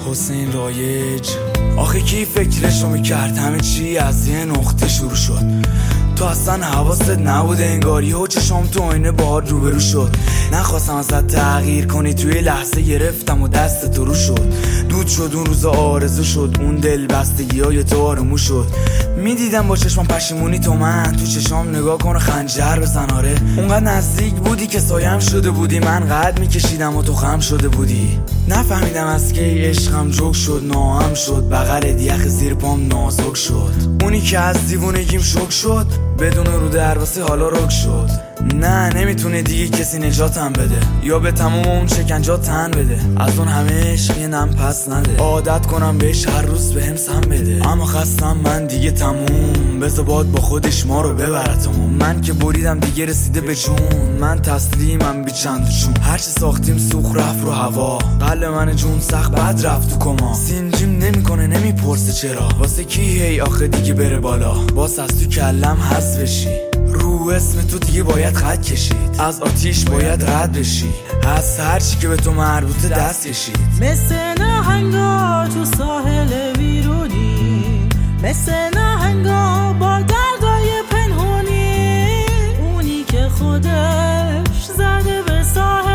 حسین رایج. آخه کی فکرشو میکرد همه چی از یه نقطه شروع شد؟ تو اصلا حواست نبود انگاری و چشام تو آینه باهات روبرو شد. نخواستم ازت تغییر کنی، توی لحظه گرفتم و دست تو رو شد. دود شد اون روز آرزو شد، اون دل بستگی های تو آرومو شد. میدیدم با چشمم پشیمونی تو من، تو چشام نگاه کن و خنجر بزن. آره اونقدر نزدیک بودی که سایم شده بودی، من قد میکشیدم و تو خم شده بودی. نفهمیدم از کی عشقم جوک شد، ناهم شد، بغل یخ زیر پام نازک شد. اونی که از دیوونگیم شوک شد، بدون رو درواسه حالا رک شد. نه نمیتونه دیگه کسی نجاتم بده، یا به تموم اون شکنجا تن بده. از اون همه عشق یه نم پس نده، عادت کنم بهش هر روز بهم سم بده. اما خستم من دیگه تموم، بذار باد با خودش ما رو ببرتمون. من که بریدم دیگه رسیده به جون، من تسلیمم بی چند چون. هرچی ساختیم سوخ رفت رو هوا، قلب من جون سخت بد رفت تو کما. سینجیم نمیکنه نمیپرسه چرا، واسه کی هی آخه دیگه بره بالا. باس از تو کلم حذف بشی، رو اسم تو دیگه باید خط کشید. از آتیش باید رد بشی، از هرچی که به تو مربوطه دست کشید. مثل نهنگا تو ساحل ویرونی، مثل نهنگا با دردای پنهونی. اونی که خودش زده به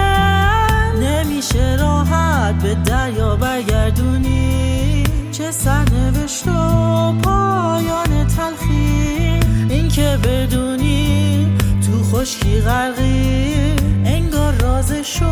ساحل، نمیشه راحت به دریا برگردونی. چه سرنوشت و پایان تلخی، این که بدونی تو خشکی غرقی. انگار رازشو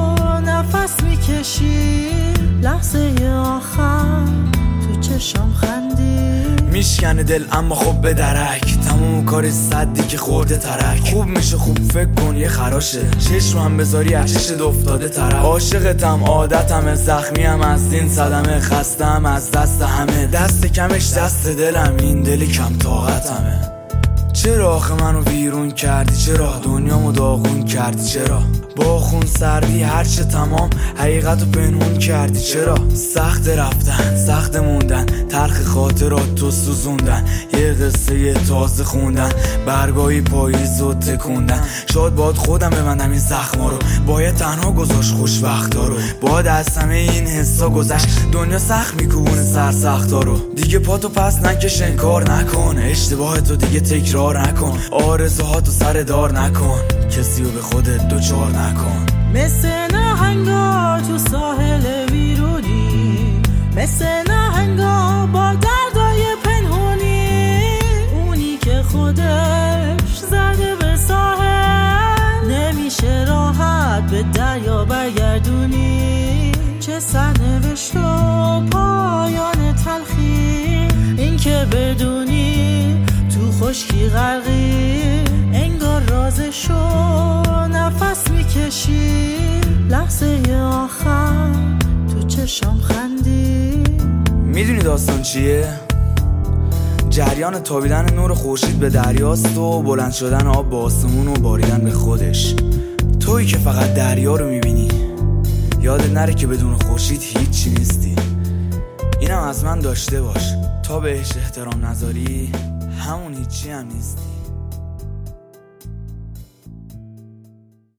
نفس میکشی، لحظه آخر تو چشم خندی. میشکنه دل اما خب به درک، تموم کار صدی که خورده ترک. خوب میشه خوب فکر کن یه خراشه، چشم هم بذاری عشقت افتاده طرف. عاشقتم عادتم زخمیم از دین صدمه، خستم از دست همه. دست کمش دست دلم، این دل کم طاقتمه. چرا آخه منو بیرون کردی؟ چرا دنیامو داغون کردی؟ چرا با خون سردی هرچه تمام حقیقتو پنهون کردی؟ چرا سخت رفتن سخت موندن، تلخ خاطرات تو سوزوندن. یه قصه تازه خوندن، برگاهی پاییزو تکوندن. شاید باید خودم ببندم این زخما رو، باید تنها گذاشت خوشبختا رو. باید از همه این حسا گذشت، دنیا سخت میکوبونه سرسختا رو. دیگه پاتو پس نکش انکار نکن، اشتباهتو دیگه تکرار نکن. آرزوهاتو سر دار نکن، کسی رو به خودت دوچار نکن. مثل نهنگا تو ساحل ویرونی، مثل نهنگا با دردای پنهونی. اونی که خودش زده به ساحل، نمیشه راحت به دریا برگردونی. چه سرنوشت و پایان تلخی، این که بدونی تو خشکی غرقی. انگار رازشو نفس میکشی، لحظه آخر تو چشم خندی. میدونی داستان چیه؟ جریان تابیدن نور خورشید به دریاست و بلند شدن آب به آسمون و باریدن به خودش. تویی که فقط دریا رو میبینی، یادت نره که بدون خورشید هیچی نیستی. اینم از من داشته باش، تا بهش احترام نذاری همون هیچی هم نیستی.